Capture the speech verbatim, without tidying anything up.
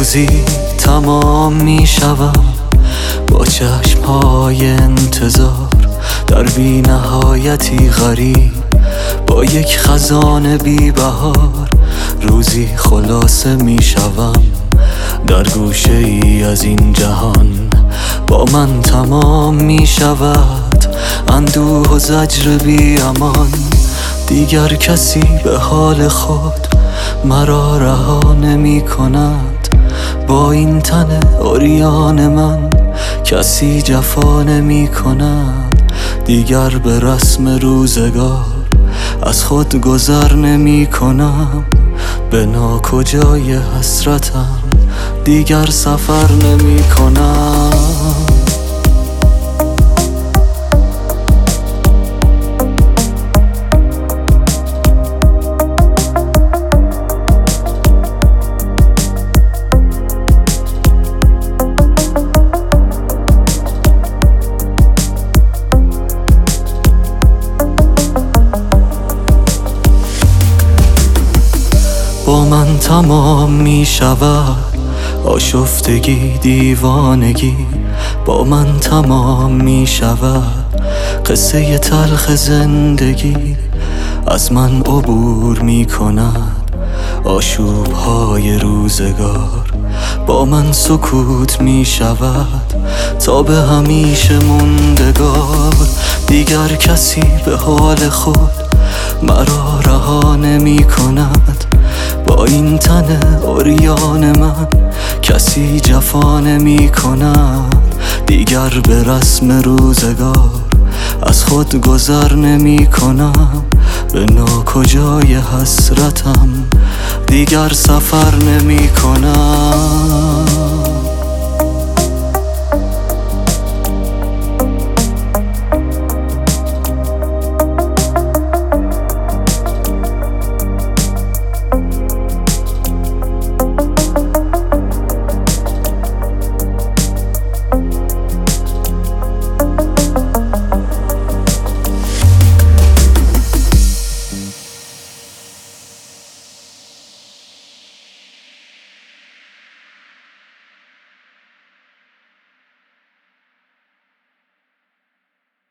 روزی تمام می شوم با چشمهای انتظار در بی نهایتی غریب، با یک خزان بی بهار. روزی خلاصه می شوم در گوشه ای از این جهان، با من تمام می شود اندوه و زجر بی امان. دیگر کسی به حال خود مرا رها نمی کند، با این تن عریان من کسی جفا نمی کند. دیگر به رسم روزگار از خود گذر نمی کنم، به ناکجای حسرتم دیگر سفر نمی کنم. با من تمام می شود آشفتگی دیوانگی، با من تمام می شود قصه تلخ زندگی. از من عبور می کند آشوب های روزگار، با من سکوت می شود تا به همیشه موندگار. دیگر کسی به حال خود مرا رها نمی کند، با این تن عریان من کسی جفا نمی کند. دیگر به رسم روزگار از خود گذر نمی کنم، به ناکجای حسرتم دیگر سفر نمی کنم.